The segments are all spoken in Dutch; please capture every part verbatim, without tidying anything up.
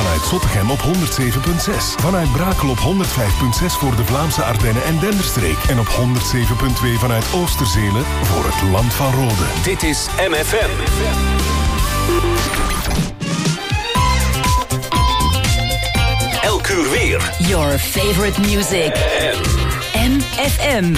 vanuit Zottegem op honderd zeven komma zes. Vanuit Brakel op honderd vijf komma zes voor de Vlaamse Ardennen en Denderstreek. En op honderd zeven komma twee vanuit Oosterzelen voor het Land van Rode. Dit is M F M. Elk uur weer. Your favorite music. M F M.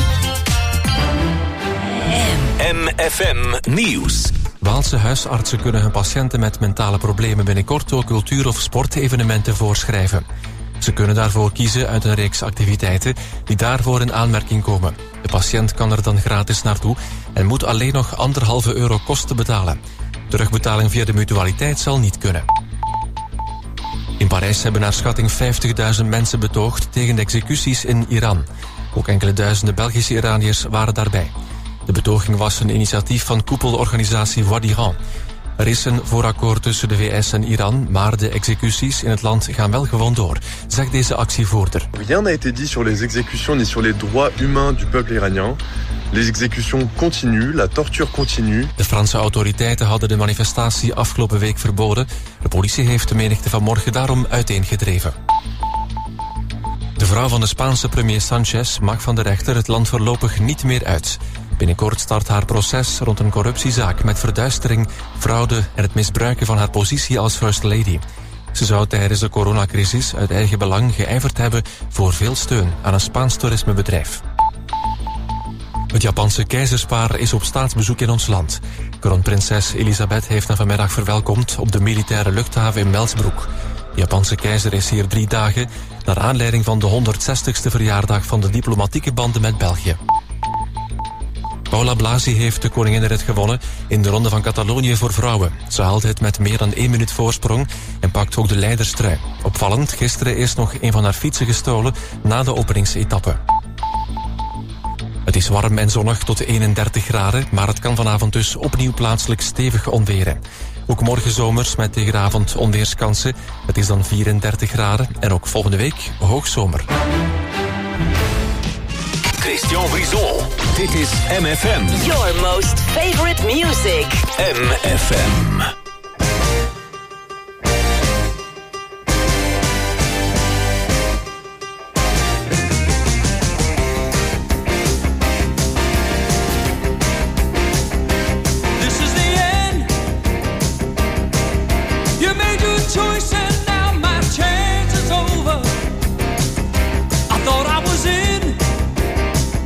M F M Nieuws. Waalse huisartsen kunnen hun patiënten met mentale problemen binnenkort ook cultuur- of sportevenementen voorschrijven. Ze kunnen daarvoor kiezen uit een reeks activiteiten die daarvoor in aanmerking komen. De patiënt kan er dan gratis naartoe en moet alleen nog anderhalve euro kosten betalen. Terugbetaling via de mutualiteit zal niet kunnen. In Parijs hebben naar schatting vijftigduizend mensen betoogd tegen de executies in Iran. Ook enkele duizenden Belgische Iraniërs waren daarbij. De betoging was een initiatief van koepelorganisatie Voix d'Iran. Er is een voorakkoord tussen de V S en Iran, maar de executies in het land gaan wel gewoon door, zegt deze actievoerder. Rien n'a été dit sur les exécutions ni sur les droits humains du peuple iranien. Les exécutions continuent, la torture continue. De Franse autoriteiten hadden de manifestatie afgelopen week verboden. De politie heeft de menigte vanmorgen daarom uiteengedreven. De vrouw van de Spaanse premier Sanchez mag van de rechter het land voorlopig niet meer uit. Binnenkort start haar proces rond een corruptiezaak met verduistering, fraude en het misbruiken van haar positie als First Lady. Ze zou tijdens de coronacrisis uit eigen belang geijverd hebben voor veel steun aan een Spaans toerismebedrijf. Het Japanse keizerspaar is op staatsbezoek in ons land. Kroonprinses Elisabeth heeft hen vanmiddag verwelkomd op de militaire luchthaven in Melsbroek. De Japanse keizer is hier drie dagen naar aanleiding van de honderdzestigste verjaardag van de diplomatieke banden met België. Paula Blasi heeft de koninginrit gewonnen in de Ronde van Catalonië voor vrouwen. Ze haalde het met meer dan één minuut voorsprong en pakt ook de leiderstrui. Opvallend, gisteren is nog een van haar fietsen gestolen na de openingsetappe. Het is warm en zonnig tot eenendertig graden, maar het kan vanavond dus opnieuw plaatselijk stevig onweren. Ook morgen zomers met tegen de avond onweerskansen. Het is dan vierendertig graden en ook volgende week hoogzomer. Christian Brison. Dit is M F M. Your most favorite music. M F M.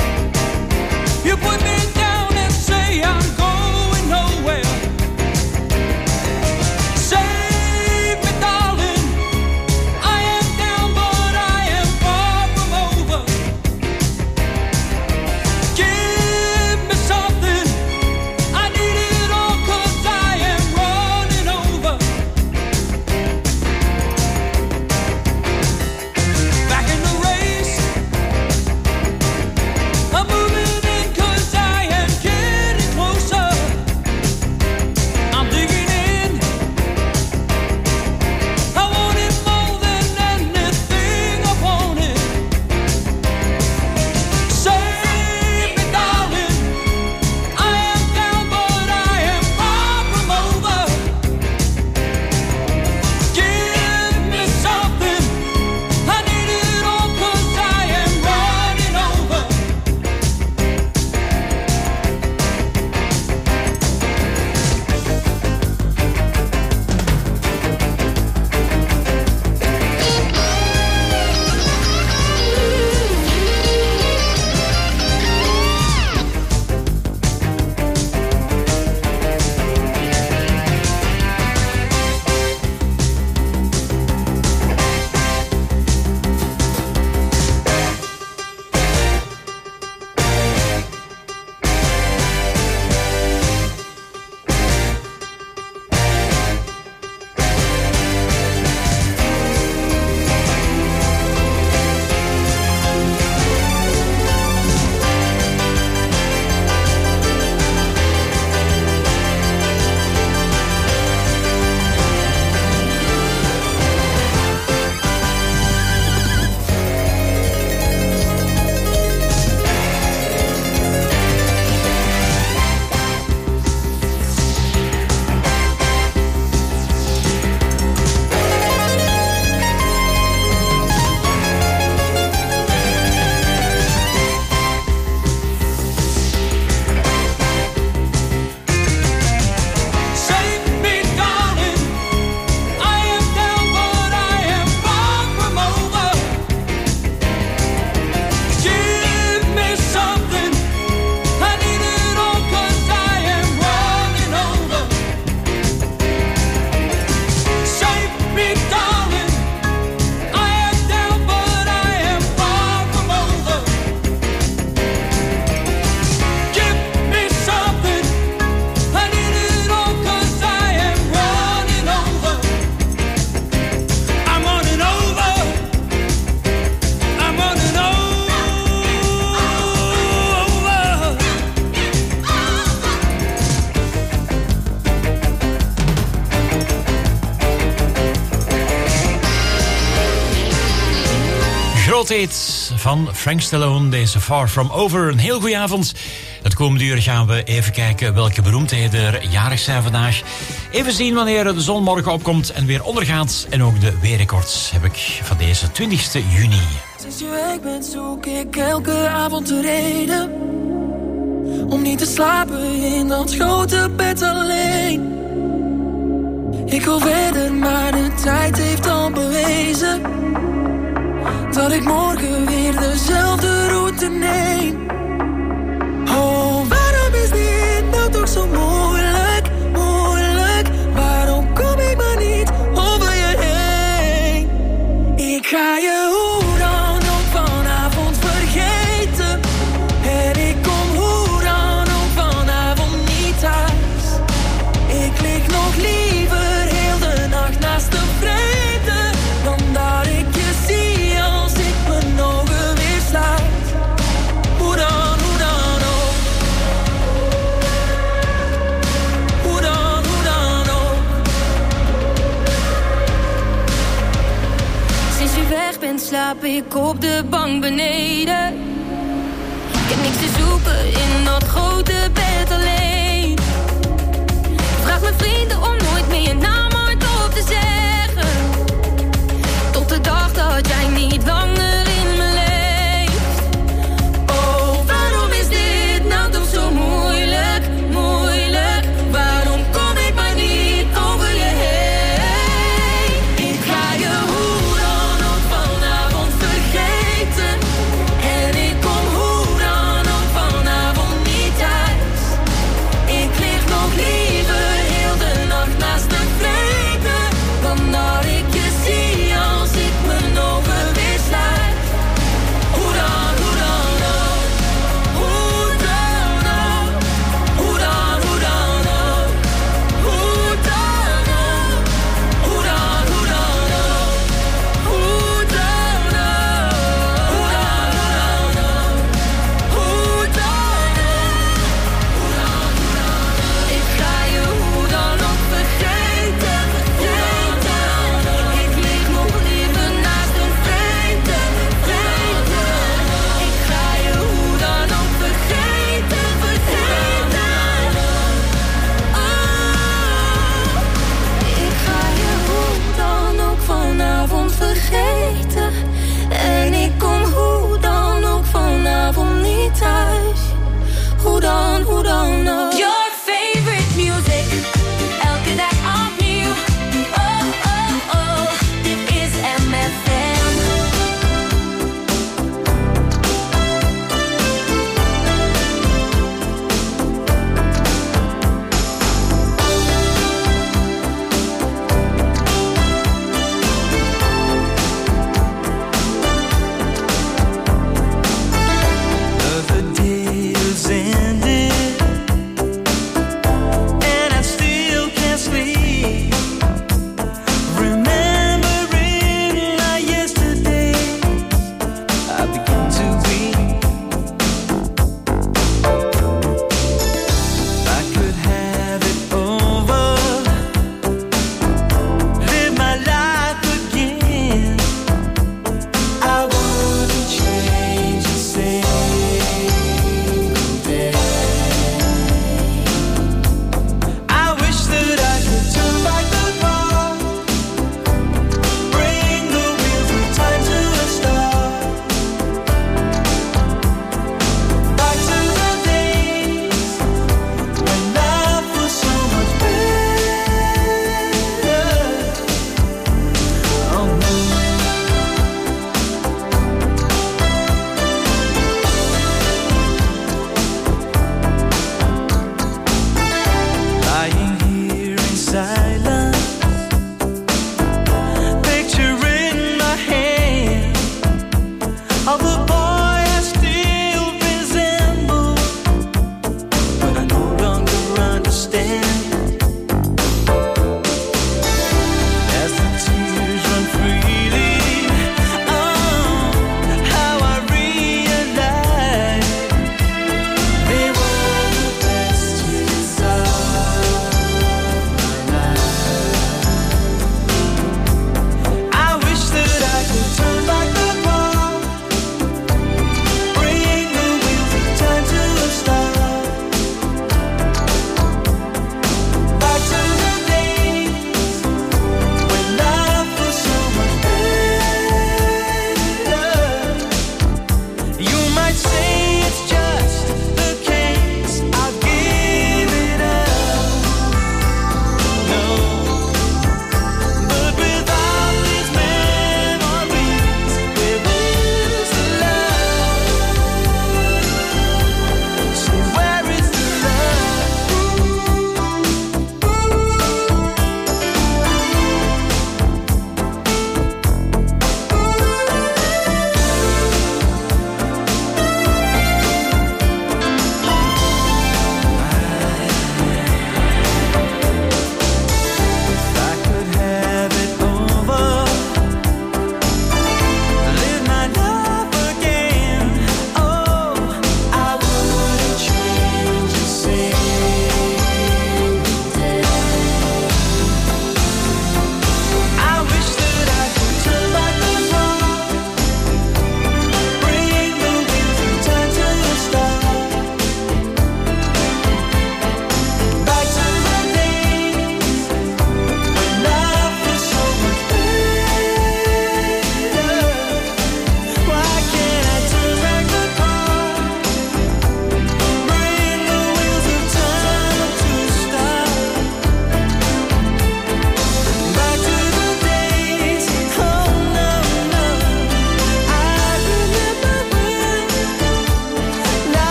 You put me down and say I'm going nowhere. wereldhit van Frank Stallone, deze Far From Over. Een heel goeie avond. Het komende uur gaan we even kijken welke beroemdheden er jarig zijn vandaag. Even zien wanneer de zon morgen opkomt en weer ondergaat. En ook de weerrecords heb ik van deze twintigste juni. Sinds je weg bent zoek ik elke avond de reden om niet te slapen in dat grote bed alleen. Ik wil verder, maar de tijd heeft al bewezen dat ik morgen weer dezelfde route neem. Oh, waarom is dit nou toch zo moeilijk, moeilijk? Waarom kom ik maar niet over je heen? Ik ga je hoe dan ook vanavond vergeten. En ik kom hoe dan ook vanavond niet thuis. Ik lig nog liever heel de nacht naast een vreemde dan dat ik je zie als ik mijn ogen weer sluit. Hoe dan, hoe dan ook. Hoe dan, hoe dan ook. Sinds je weg bent slaap ik op de bank beneden. Ik heb niks te zoeken in dat grote bed alleen. Vraag mijn vrienden om nooit meer je naam hardop te zeggen. Tot de dag dat jij niet langer in me leeft. Oh, waarom is dit nou toch zo moeilijk, moeilijk? Waarom kom ik maar niet over je heen? Ik ga je hoe dan ook vanavond vergeten. En ik kom hoe dan ook vanavond niet thuis. Ik lig nog liever heel de nacht naast een vreemde dan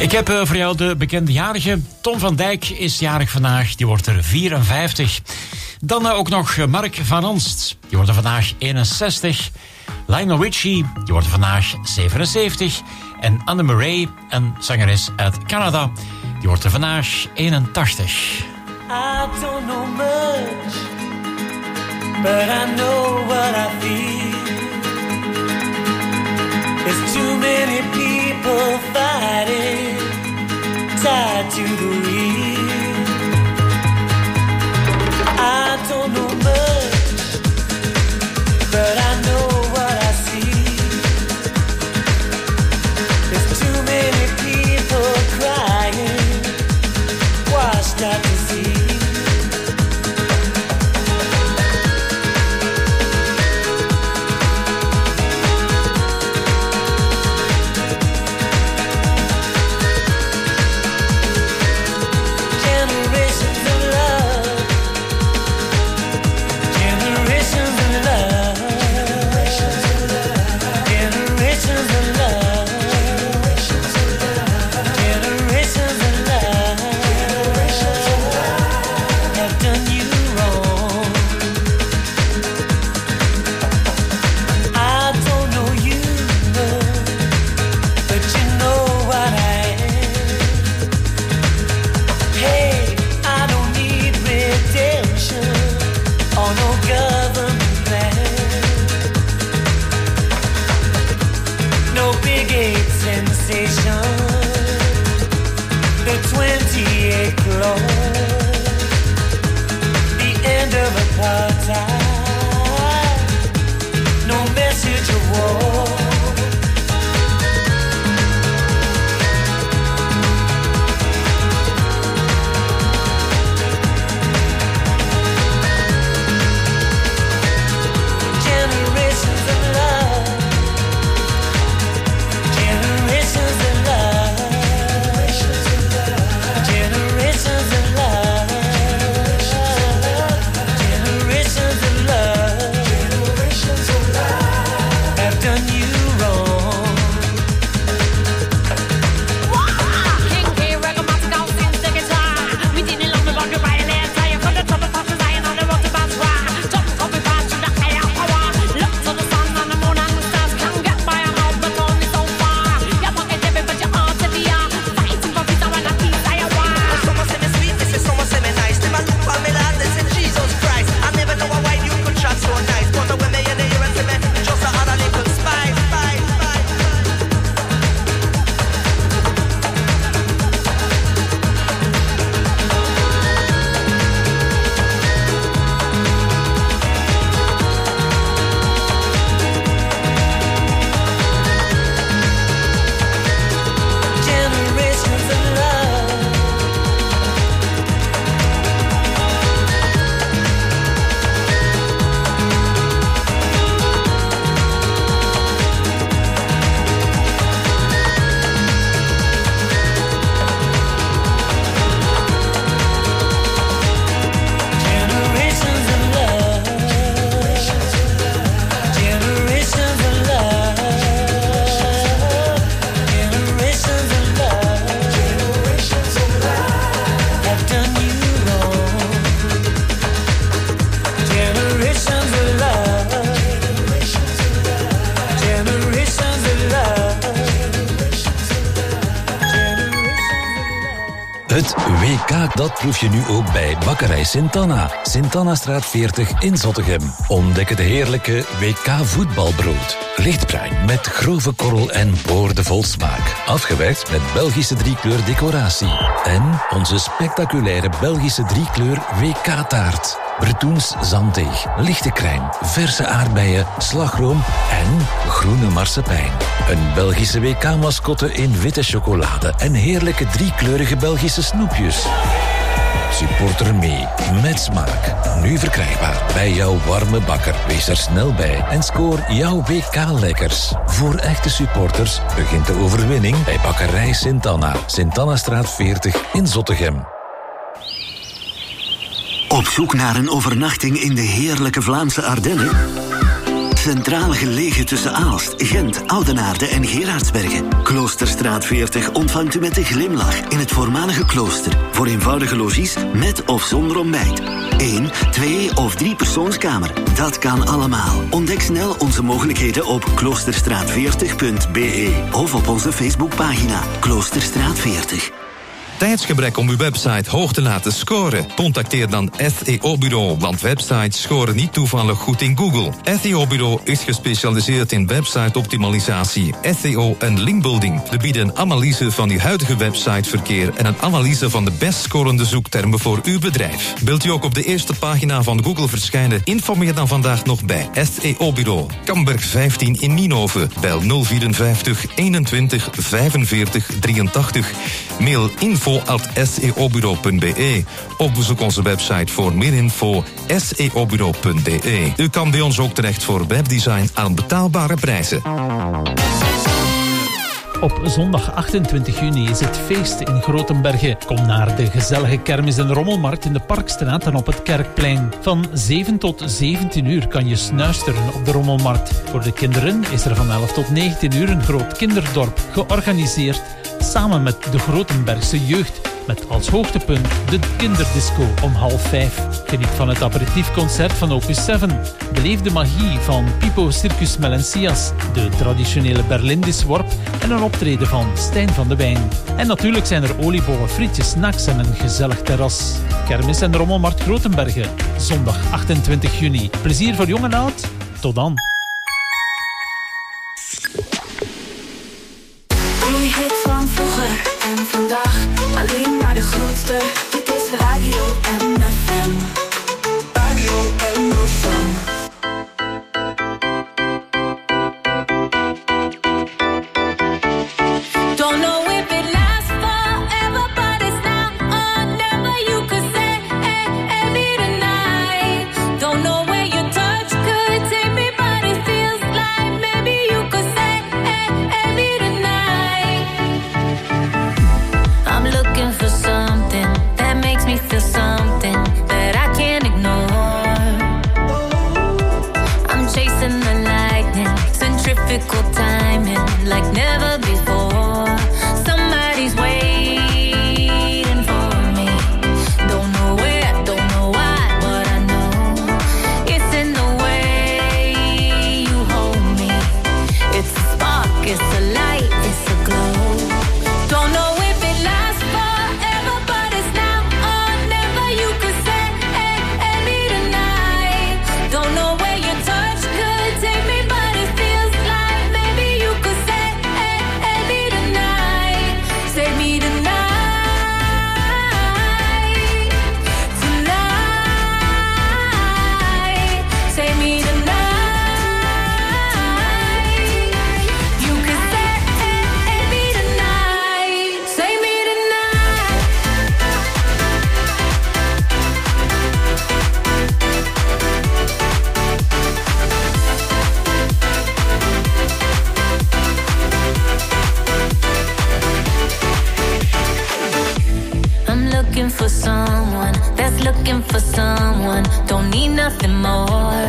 Ik heb uh, voor jou de bekende jarige. Tom van Dijk is jarig vandaag, die wordt er vierenvijftig. Dan uh, ook nog Mark van Anst, die wordt er vandaag eenenzestig. Lionel Richie, die wordt er vandaag zevenenzeventig. En Anne Murray, een zangeres uit Canada, die wordt er vandaag eenentachtig. I don't know much, but I know what I feel. There's too many people fighting, tied to the wheel. I don't know much, but I know what I see. There's too many people crying, washed out to sea. Het W K, dat proef je nu ook bij Bakkerij Sint-Anna. Sint-Anna-straat veertig in Zottegem. Ontdek het heerlijke W K voetbalbrood. Lichtbruin met grove korrel en boordevol smaak. Afgewerkt met Belgische driekleur decoratie. En onze spectaculaire Belgische driekleur W K-taart. Bretoens zanddeeg, lichte crème, verse aardbeien, slagroom en groene marsepein. Een Belgische W K-mascotte in witte chocolade en heerlijke driekleurige Belgische snoepjes. Supporter mee, met smaak. Nu verkrijgbaar bij jouw warme bakker. Wees er snel bij en scoor jouw W K-lekkers. Voor echte supporters begint de overwinning bij Bakkerij Sint-Anna. Sint-Anna-straat veertig in Zottegem. Op zoek naar een overnachting in de heerlijke Vlaamse Ardennen? Centraal gelegen tussen Aalst, Gent, Oudenaarde en Gerardsbergen. Kloosterstraat veertig ontvangt u met een glimlach in het voormalige klooster. Voor eenvoudige logies met of zonder ontbijt. Eén, twee of drie persoonskamer. Dat kan allemaal. Ontdek snel onze mogelijkheden op kloosterstraat veertig punt b e of op onze Facebookpagina Kloosterstraat veertig. Tijdsgebrek om uw website hoog te laten scoren? Contacteer dan S E O-bureau, want websites scoren niet toevallig goed in Google. S E O-bureau is gespecialiseerd in website-optimalisatie, S E O en linkbuilding. We bieden een analyse van uw huidige websiteverkeer en een analyse van de best scorende zoektermen voor uw bedrijf. Wilt u ook op de eerste pagina van Google verschijnen? Informeer dan vandaag nog bij S E O-bureau. Kamberg vijftien in Nienhoven. Bel nul vierenvijftig eenentwintig vijfenveertig drieëntachtig. Mail info at s e o bureau punt b e of bezoek onze website voor meer info s e o bureau punt d e. U kan bij ons ook terecht voor webdesign aan betaalbare prijzen. Op zondag achtentwintig juni is het feest in Grotenbergen. Kom naar de gezellige kermis- en rommelmarkt in de Parkstraat en op het Kerkplein. Van zeven tot zeventien uur kan je snuisteren op de rommelmarkt. Voor de kinderen is er van elf tot negentien uur een groot kinderdorp georganiseerd samen met de Grotenbergse jeugd. Met als hoogtepunt de kinderdisco om half vijf. Geniet van het aperitiefconcert van Opus zeven. Beleef de magie van Pipo Circus Melencias, de traditionele Berlindisworp en een optreden van Stijn van de Wijn. En natuurlijk zijn er oliebollen, frietjes, snacks en een gezellig terras. Kermis en Rommelmarkt Grotenbergen, zondag achtentwintig juni. Plezier voor jong en oud. Tot dan. Die hit van vroeger en vandaag, alleen maar de grootste. Dit is Radio M F M. Radio M F M. Don't know if it lasts forever, but it's now or never. You could say, hey, hey, me tonight. Don't know where your touch could take me, but it feels like maybe you could say, hey, hey, me tonight. I'm looking for something that makes me feel something that I can't ignore. I'm chasing the lightning, centrifugal timing like never before. Somebody's waiting for me. Don't know where, don't know why, but I know it's in the way you hold me. It's a spark, it's a light, it's a glow. Don't know if it lasts forever, but it's now or never. You could say, hey, hey, me tonight. Don't know where your touch could take me, but it feels like maybe you could say, hey, hey, me tonight. Say me tonight. Tonight. Say me tonight. You could say, hey, hey, me tonight. Say me tonight. I'm looking for someone that's looking for someone. Don't need nothing more.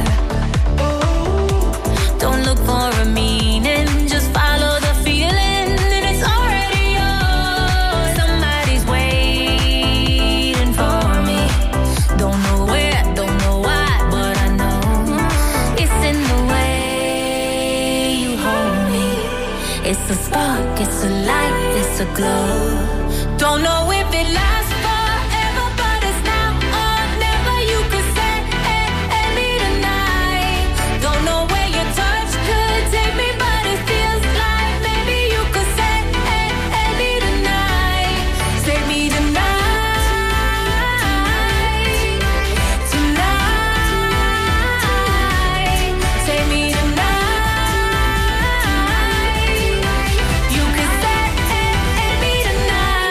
Don't look for a meaning, just follow the feeling, and it's already yours. Somebody's waiting for me. Don't know where, don't know why, but I know it's in the way you hold me. It's a spark, it's a light, it's a glow. Don't know if it lasts forever, but it's now or never. You could say, hey, hey, me tonight. Don't know where your touch could take me, but it feels like maybe you could say, hey, hey, me tonight. Say me tonight. Tonight. Say me tonight. You could say, hey, hey, me tonight.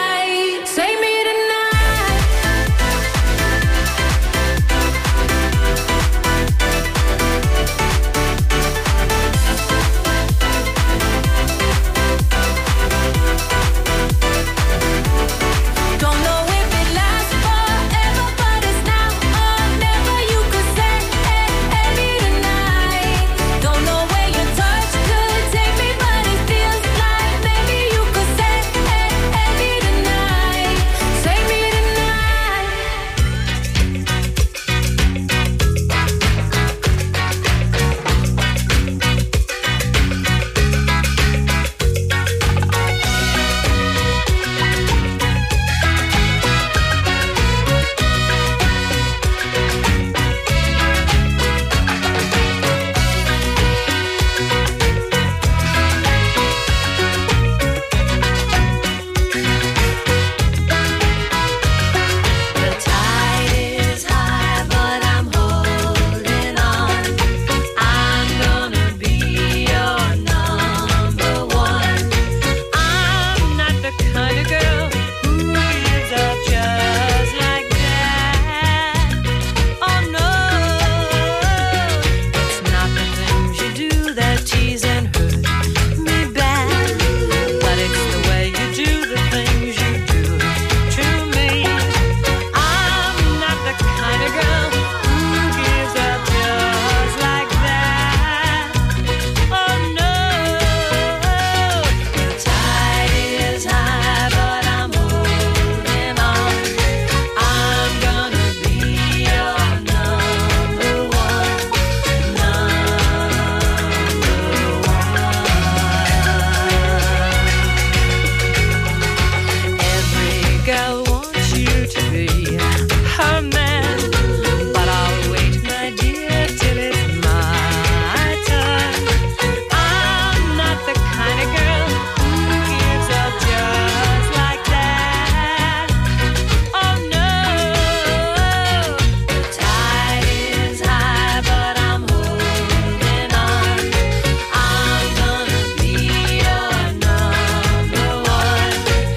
girl wants you to be her man, but I'll wait, my dear, till it's my turn. I'm not the kind of girl who gives up just like that. Oh no, the tide is high, but I'm holding on. I'm gonna be your number one,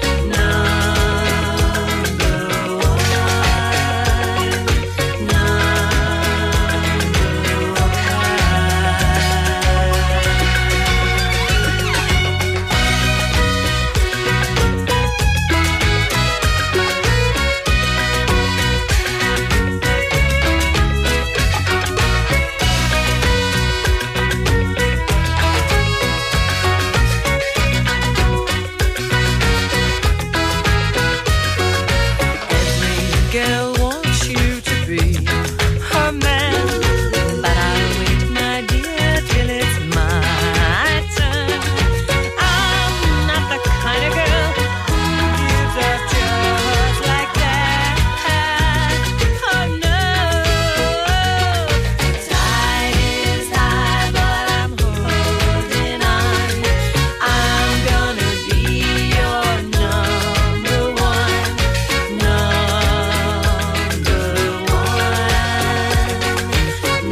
number one, every girl wants you to be her man, but I'll wait, my dear, till it's my turn. I'm not the kind of girl who gives up just like that. Oh no, the tide is high, but I'm holding on. I'm gonna be your number one, number one,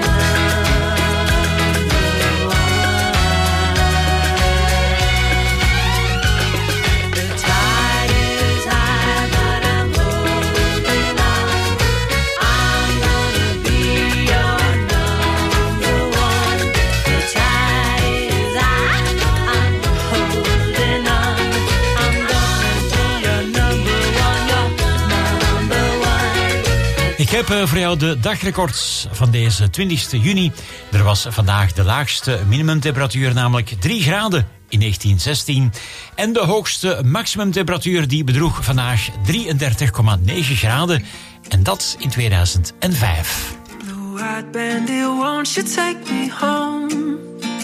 number one. The tide is high, but I'm holding on. I'm gonna be your number one. The tide is high, I'm holding on. I'm gonna be your number one, your number one. Ik heb eh, voor jou de dagrecords van deze twintigste juni. Er was vandaag de laagste minimumtemperatuur, namelijk drie graden in negentien zestien. En de hoogste maximumtemperatuur die bedroeg vandaag drieëndertig komma negen graden. En dat in tweeduizend vijf. White bandit, won't you take me home?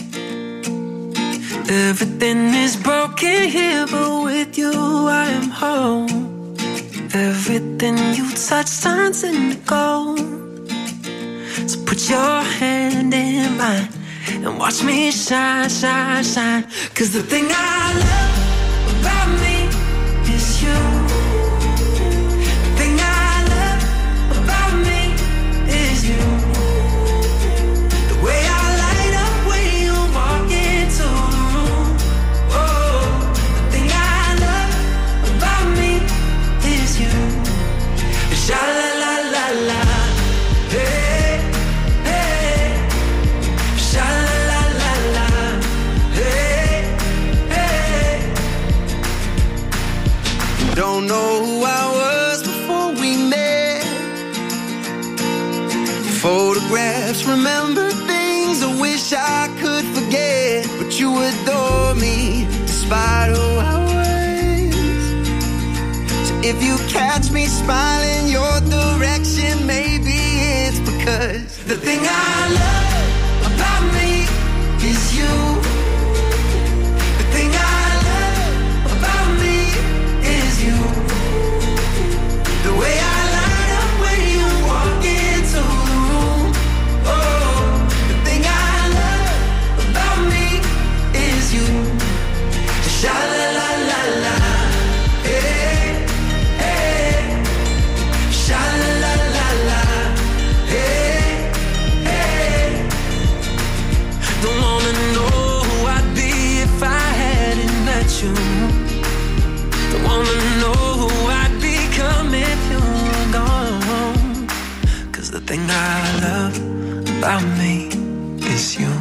Everything is broken here, but with you I am home. Everything you touch turns into gold. So put your hand in mine and watch me shine, shine, shine. 'Cause the thing I love about me is you. The thing I love about me is you. The way I light up when you walk into the room. Oh, the thing I love about me is you. Sha la la la la, hey, hey. Sha la la la la, hey, hey. Don't know who I was before we met. Photographs, remember things I wish I could forget. But you adore me despite who I was. So if you catch me smiling your direction, maybe it's because The thing I love about me is you. The thing I love about me is you. The way I light up when you walk into the room. Oh, the thing I love about me is you. Sha la la la la, hey, hey. Sha la la la la, hey, hey. don't wanna know who I'd be if I hadn't met you. Don't wanna know who I'd become if you were gone. 'Cause the thing I love about me is you.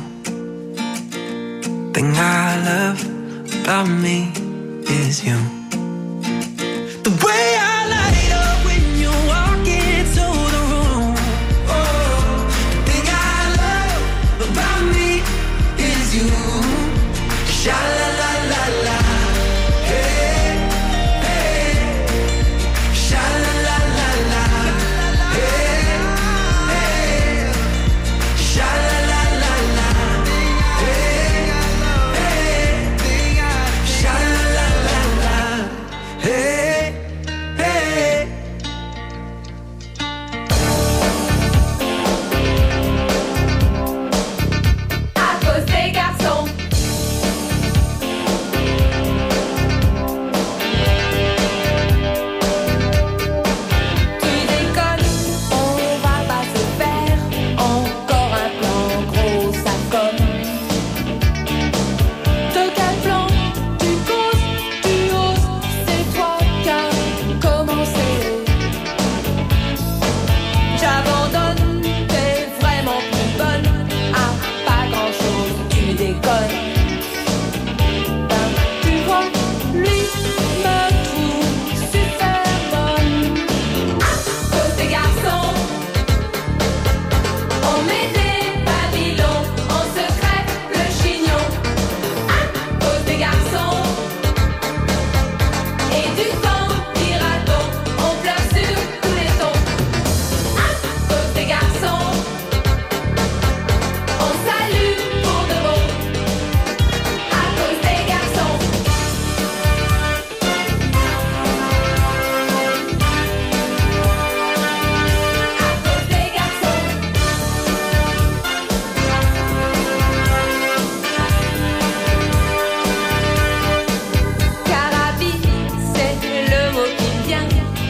Thing I love about me is you. The way I light up when you walk into the room. Oh, the thing I love about me is you. Sha la la la la, hey, hey. Sha la la la la, hey, hey. Sha la la la la, hey, hey. Sha la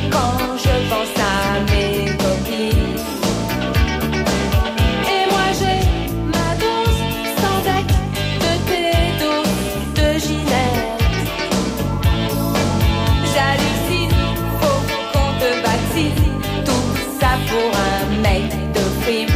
quand je pense à mes copines. Et moi j'ai ma dose sans deck de télédo, de Ginette. J'hallucine, faut qu'on te vaccine, tout ça pour un mec de prime.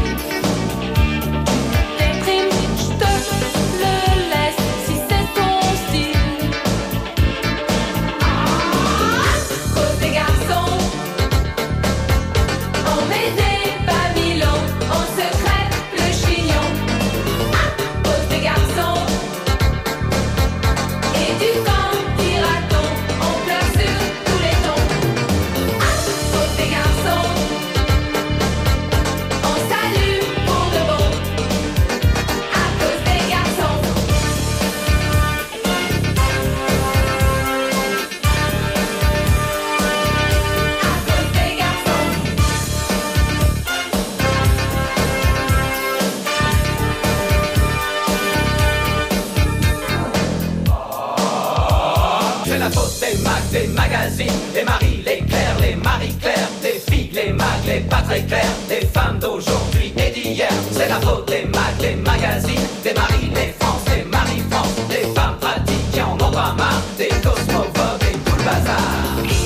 Des magazines, des Marie, les Claire, les Marie-Claire, des filles, les mags, les pas très clairs, des femmes d'aujourd'hui et d'hier. C'est la faute des mags, les magazines, des Marie, les France, des Marie-France, des femmes pratiques qui en ont pas marre, des cosmophobes et tout le bazar.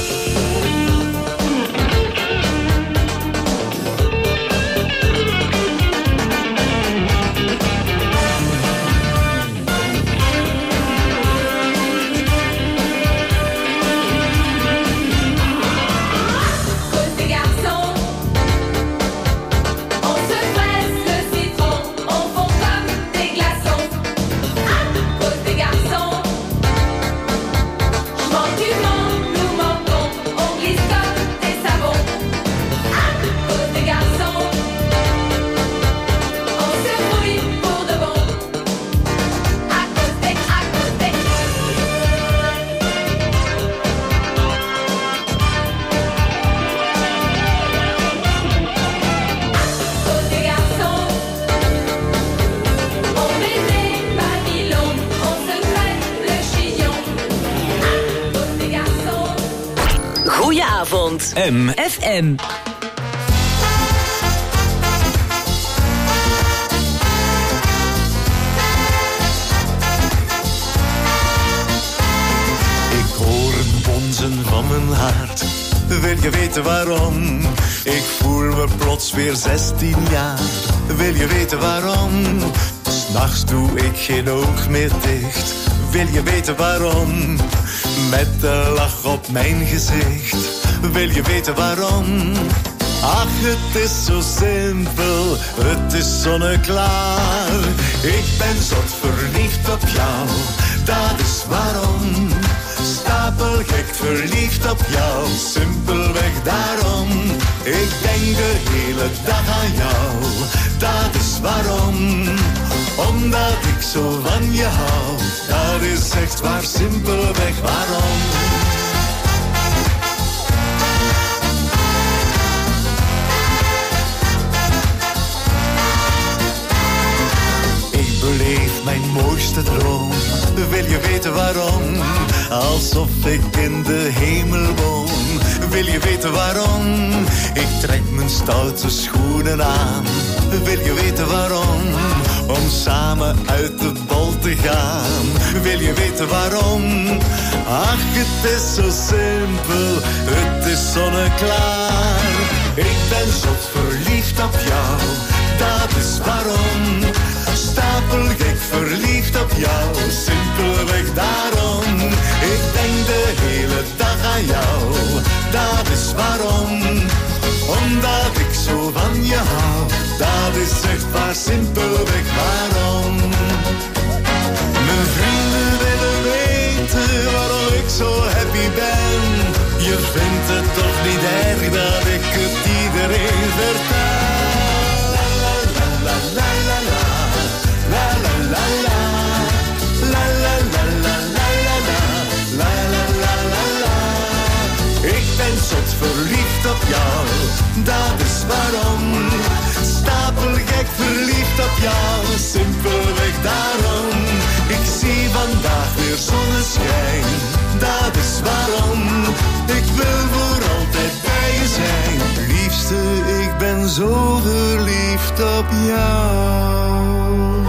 M F M. Ik hoor een bonzen van mijn hart. Wil je weten waarom? Ik voel me plots weer zestien jaar. Wil je weten waarom? 'S Nachts doe ik geen oog meer dicht. Wil je weten waarom? Met de lach op mijn gezicht. Wil je weten waarom? Ach, het is zo simpel, het is zonneklaar. Ik ben zot verliefd op jou, dat is waarom. Stapelgek verliefd op jou, simpelweg daarom. Ik denk de hele dag aan jou, dat is waarom. Omdat ik zo van je hou, dat is echt waar, simpelweg waarom. Beleef mijn mooiste droom. Wil je weten waarom? Alsof ik in de hemel woon. Wil je weten waarom? Ik trek mijn stoute schoenen aan. Wil je weten waarom? Om samen uit de bol te gaan. Wil je weten waarom? Ach, het is zo simpel, het is zonneklaar. Ik ben zot verliefd op jou, dat is waarom. Stapelgek verliefd op jou, simpelweg daarom. Ik denk de hele dag aan jou, dat is waarom. Omdat ik zo van je hou, dat is echt waar, simpelweg waarom. Mijn vrienden willen weten waarom ik zo happy ben. Je vindt het toch niet erg dat ik het iedereen vertel. La la la la la la. La la la la, la la la la la la la, la la la la. Ik ben zot verliefd op jou, dat is waarom. Stapelgek verliefd op jou, simpelweg daarom. Ik zie vandaag weer zonneschijn, dat is waarom. Ik wil voor altijd zo verliefd op jou.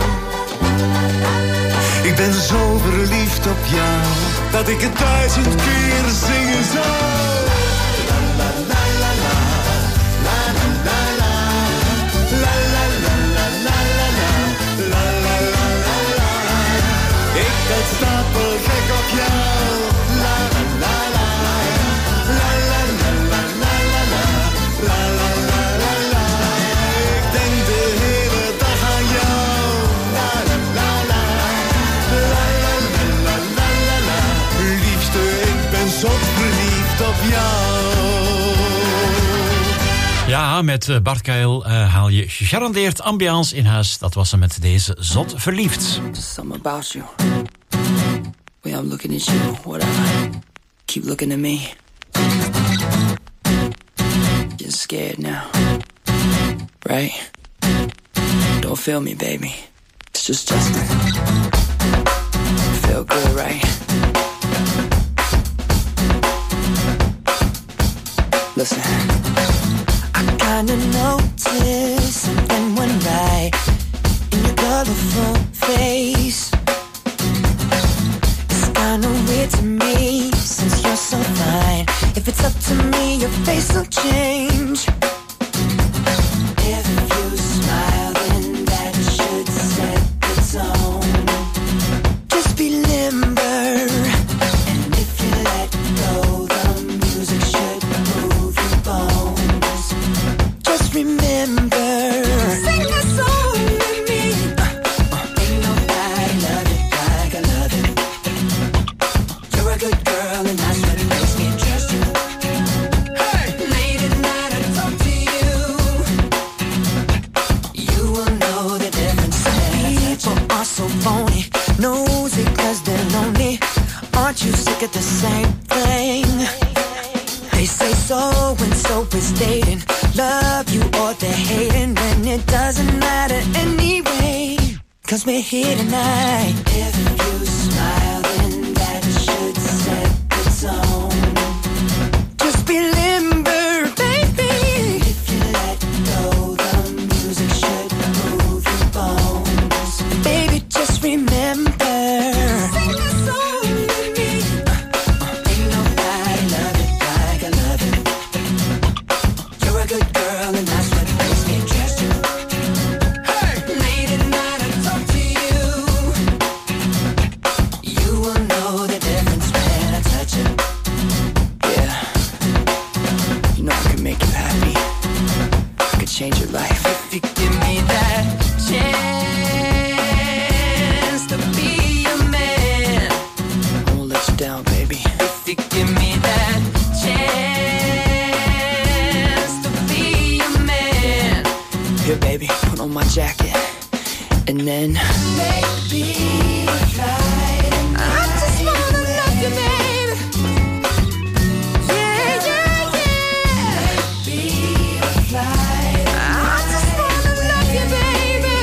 Ik ben zo verliefd op jou, dat ik het duizend keer zingen zou. La la la la la, la la la la, la la la la la la, la la la la la. Ik ben stapelgek op jou. La la la la, la la la la la la, la la la la la. Ik denk de hele dag aan jou. La la la la, la la la la la la. Liefste, ik ben zo verliefd op jou. Ja, met Bart Kuil uh, haal je gegarandeerd ambiance in huis. Dat was ze met deze Zot Verliefd. Just something about you. Way I'm looking at you, whatever. Keep looking at me. Getting scared now. Right? Don't feel me, baby. It's just Justin. Feel good, right? Listen. I kinda noticed something went right in your colorful face. It's kinda weird to me since you're so fine. If it's up to me, your face will change. If you smile, then that should set the tone. Just be limber, and if you let go, the music should move your bones. Just remember, sing that song with me. Uh, uh, ain't nobody love it like I love it. You're a good girl, and that's what makes me trust you. Hey, late at night I talk to you. You will know the difference. People are so phony, nosy 'cause they're lonely. Aren't you sick of the same thing? They say so and so is dating, love you or they're hating, when it doesn't matter anyway, 'cause we're here tonight. If you smile, then that should set the tone. Just be limber, baby. If you let go, the music should move your bones. Baby, just remember, sing the song with me. Uh, uh, ain't nobody love it like I love it. You're a good girl, and that's what makes me trust you. Hey, late at night I talk to you. You will know the difference when I touch it. Yeah, you know I can make you happy. I could change your life if you give me that chance to be a man. I won't let you down, baby. If you give me that chance to be a man. Here, baby, put on my jacket, and then maybe fly. I just wanna love you, baby. Yeah, yeah, yeah. Maybe fly. I just wanna love you, baby.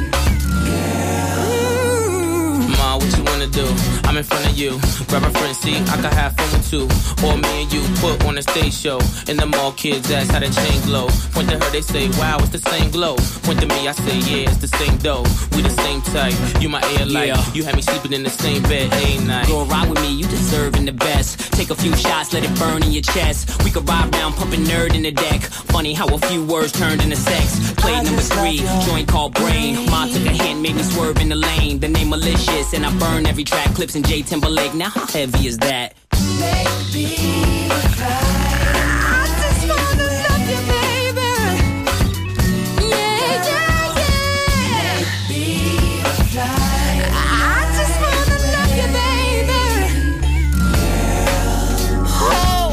Girl. Ma, what you wanna do? I'm in front of you. Grab a friend, see, I can have fun with two. Or me and you put on a stage show. And the mall kids ask how the chain glow. Point to her, they say, wow, it's the same glow. Point to me, I say, yeah, it's the same dough. We the same type. You my air light. Yeah. You had me sleeping in the same bed every night. Go ride with me, you deserving the best. Take a few shots, let it burn in your chest. We could ride round, pumping nerd in the deck. Funny how a few words turned into sex. Play number three, joint called Brain. Ma took a hint, made me swerve in the lane. The name malicious, and I burn every track. Clips in J Timberlake. Now how heavy is that? Maybe fly. I just wanna love you, baby. Yeah, yeah, yeah. Maybe fly. I just wanna love you, baby. Girl. Oh.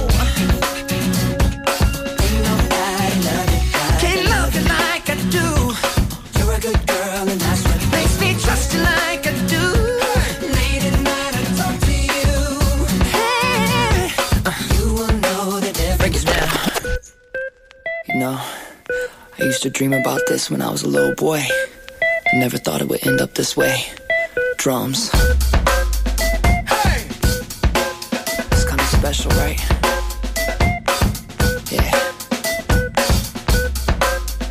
Ain't nobody love you like Can't love you like I do. You're a good girl, and that's what makes me trust you like I do. Late at night I talk to you. Hey, uh, you will know the difference now. You know, I used to dream about this when I was a little boy. I never thought it would end up this way. Drums. Hey, it's kind of special, right? Yeah.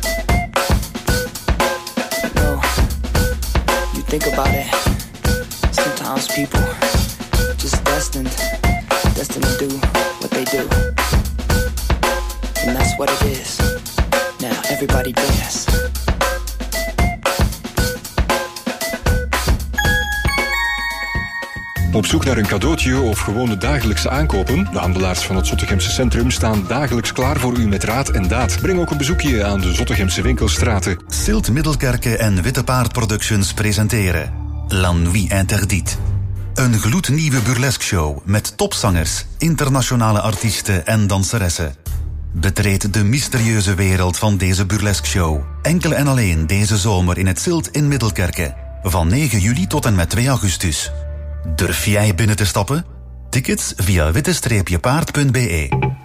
Everybody dance. Op zoek naar een cadeautje of gewone dagelijkse aankopen? De handelaars van het Zottegemse centrum staan dagelijks klaar voor u met raad en daad. Breng ook een bezoekje aan de Zottegemse winkelstraten. Silt Middelkerke en Witte Paard Productions presenteren La Nuit Interdite. Een gloednieuwe burlesque show met topzangers, internationale artiesten en danseressen. Betreed de mysterieuze wereld van deze burlesque show. Enkel en alleen deze zomer in het Silt in Middelkerke. Van negen juli tot en met twee augustus. Durf jij binnen te stappen? Tickets via witte paard punt b e.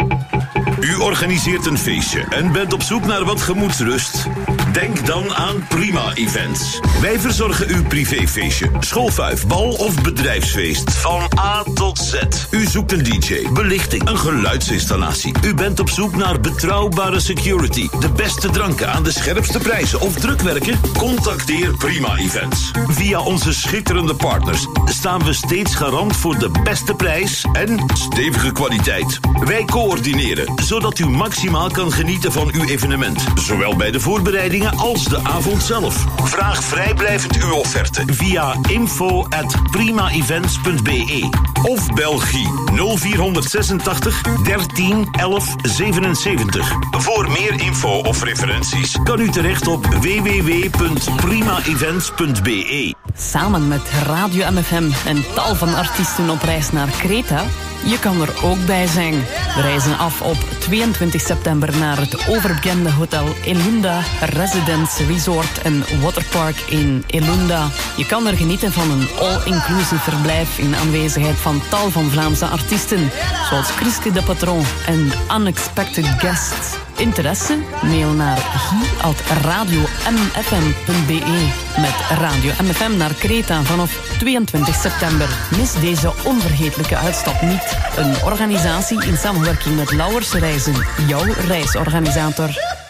U organiseert een feestje en bent op zoek naar wat gemoedsrust? Denk dan aan Prima Events. Wij verzorgen uw privéfeestje, schoolfuif, bal of bedrijfsfeest. Van A tot Z. U zoekt een D J, belichting, een geluidsinstallatie. U bent op zoek naar betrouwbare security, de beste dranken aan de scherpste prijzen of drukwerken? Contacteer Prima Events. Via onze schitterende partners staan we steeds garant voor de beste prijs en stevige kwaliteit. Wij coördineren, zodat u maximaal kan genieten van uw evenement. Zowel bij de voorbereidingen als de avond zelf. Vraag vrijblijvend uw offerte via info at prima events punt b e of Belgie nul vier zesentachtig dertien elf zevenenzeventig. Voor meer info of referenties kan u terecht op w w w punt prima events punt b e. Samen met Radio M F M en tal van artiesten op reis naar Kreta. Je kan er ook bij zijn. We reizen af op tweeëntwintig september naar het overbekende hotel Elunda Residence Resort en Waterpark in Elunda. Je kan er genieten van een all-inclusive verblijf in aanwezigheid van tal van Vlaamse artiesten, zoals Chriske de Patron en Unexpected Guests. Interesse? Mail naar guy at radio m f m punt b e met Radio M F M naar Kreta vanaf tweeëntwintig september. Mis deze onvergetelijke uitstap niet. Een organisatie in samenwerking met Lauwers Reizen, jouw reisorganisator.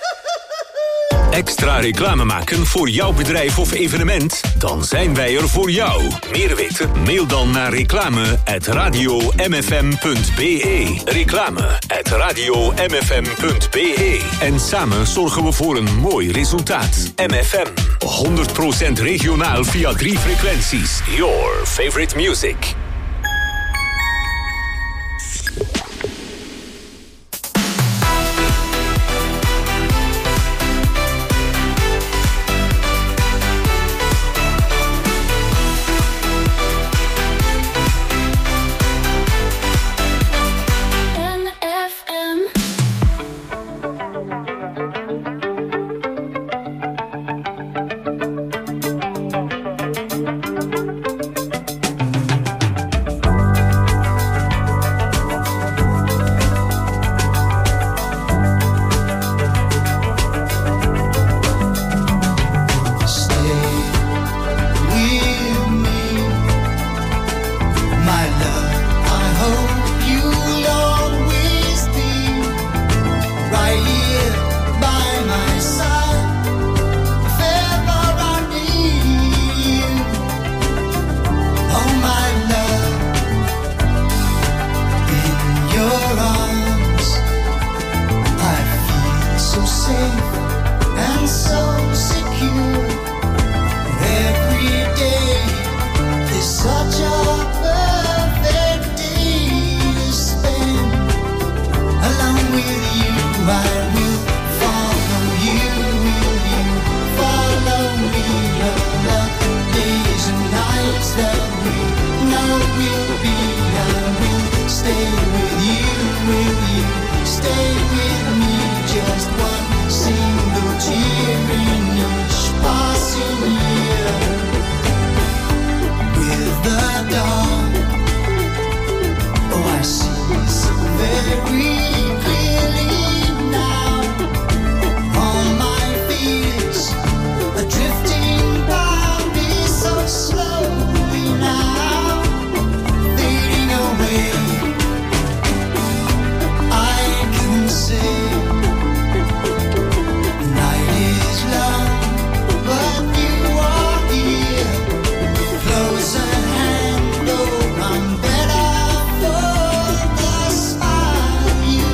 Extra reclame maken voor jouw bedrijf of evenement? Dan zijn wij er voor jou. Meer weten? Mail dan naar reclame at radio m f m punt b e. Reclame at radio m f m punt b e. En samen zorgen we voor een mooi resultaat. M F M. honderd procent regionaal via drie frequenties. Your favorite music. You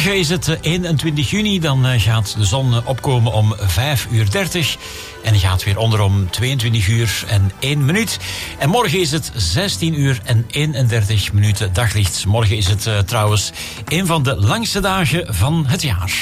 Morgen is het eenentwintig juni, dan gaat de zon opkomen om vijf uur dertig. En gaat weer onder om tweeëntwintig uur en één minuut. En morgen is het zestien uur en eenendertig minuten daglicht. Morgen is het uh, trouwens een van de langste dagen van het jaar.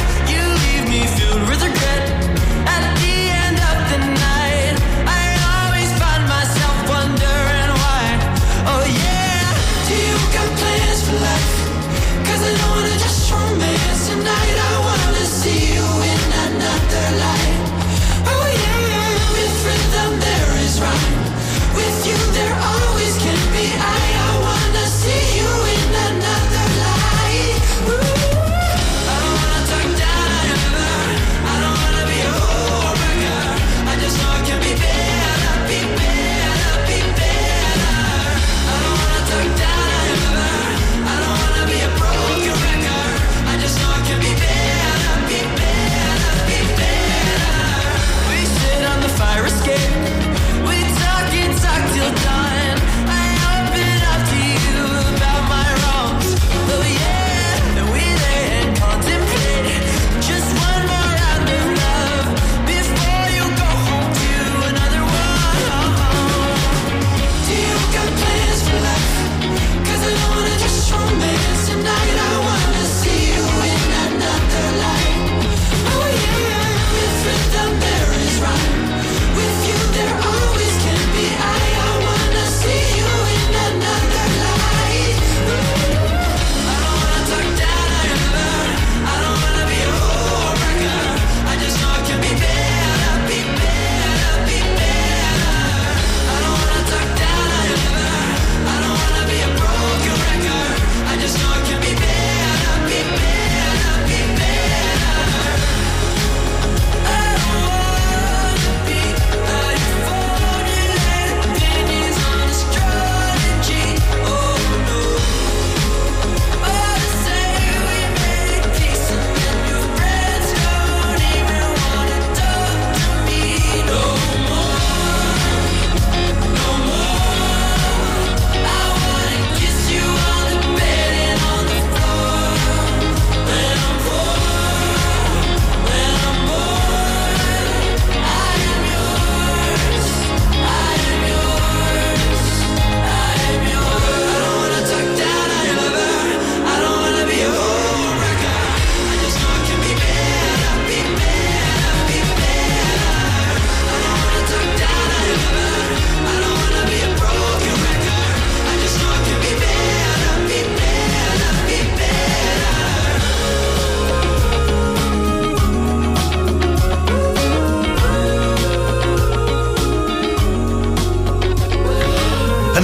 Filled with regret at the end of the night. I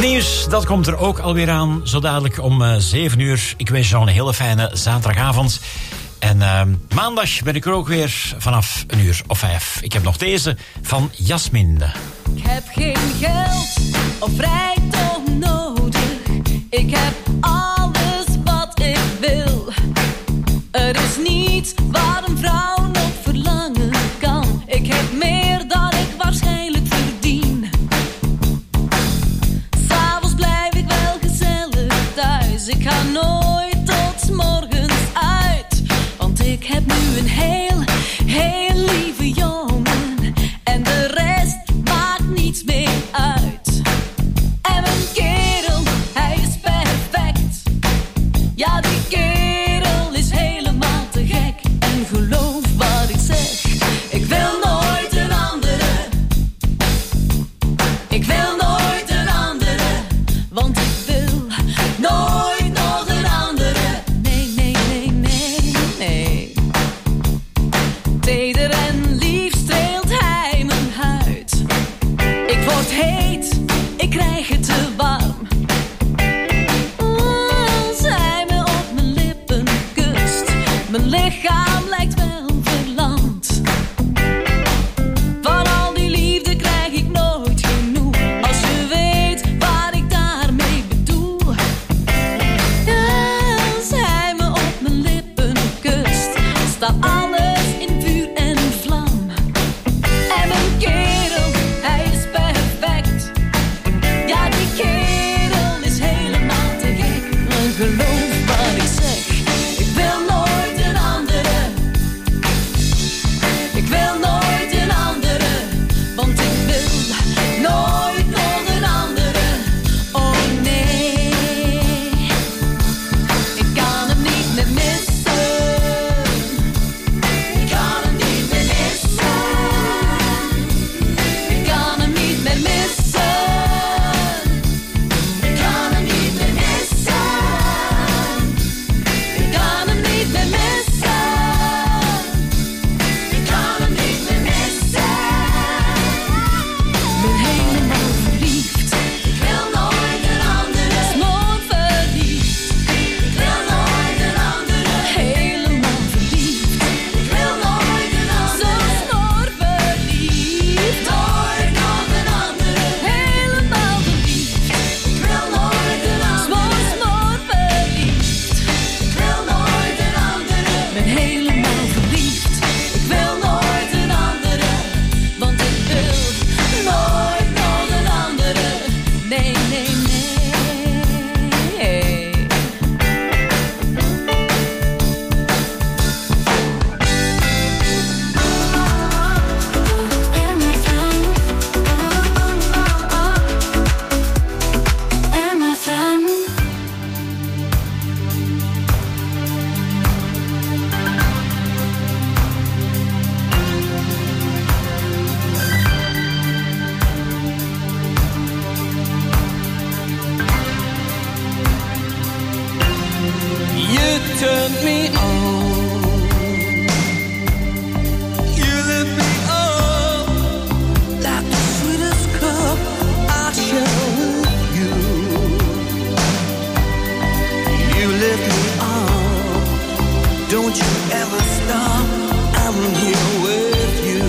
Nieuws, dat komt er ook alweer aan. Zo dadelijk om uh, zeven uur. Ik wens jou een hele fijne zaterdagavond. En uh, maandag ben ik er ook weer vanaf een uur of vijf. Ik heb nog deze van Jasmin. Ik heb geen geld of rijkdom nodig. Ik heb alles wat ik wil. Er is niets waar een vrouw nog verlangen kan. Ik heb meer dan ik waarschijnlijk verdien. S'avonds blijf ik wel gezellig thuis. Ik ga nooit tot 's morgens uit. Want ik heb nu een heel, heel lieve jongen. En de rest maakt niets meer uit. En mijn kerel, hij is perfect. Ja, die kerel is helemaal te gek. En geloof wat ik zeg, ik wil nooit een andere. Ik wil nooit een andere, want ik wil nooit nog een andere. Nee, nee, nee, nee, nee. Teder en lief streelt hij mijn huid. Ik word heet, ik krijg het te warm. Als hij me op mijn lippen kust, mijn lichaam lijkt wel verlamd. Van al die liefde krijg ik nooit genoeg. Als je weet wat ik daarmee bedoel. Als hij me op mijn lippen kust, staat alles in vuur en vlam. En mijn kerel, hij is perfect. Ja, die kerel is helemaal te gek. Maar geloof wat ik zeg, ik wil nooit een andere. Ik wil nooit een andere, want ik wil nooit nog een andere. Oh nee, ik kan hem niet meer missen. Ik kan hem niet meer missen. Ik kan hem niet meer missen. Ik kan hem niet meer missen. Ik kan hem niet meer missen. Ik kan hem niet meer missen. Ben helemaal verliefd. Ik wil nooit een andere. Snoor verliefd. Ik wil nooit een andere. Helemaal verliefd. Ik wil nooit een andere. Zo snoor verliefd. Nooit nog een andere. Helemaal verliefd. Ik wil nooit een andere. Snoor, snoor verliefd. Ik wil nooit een andere. Ben helemaal verliefd. Ik wil nooit een andere. Want ik wil nooit nog een andere. Nee, nee, nee. You turned me on. You lit me up like the sweetest cup I share with you. You lit me up. Don't you ever stop. I'm here with you.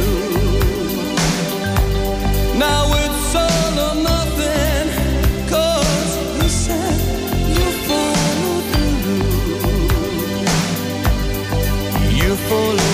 Now it's all or nothing. 'Cause you said you follow through. You follow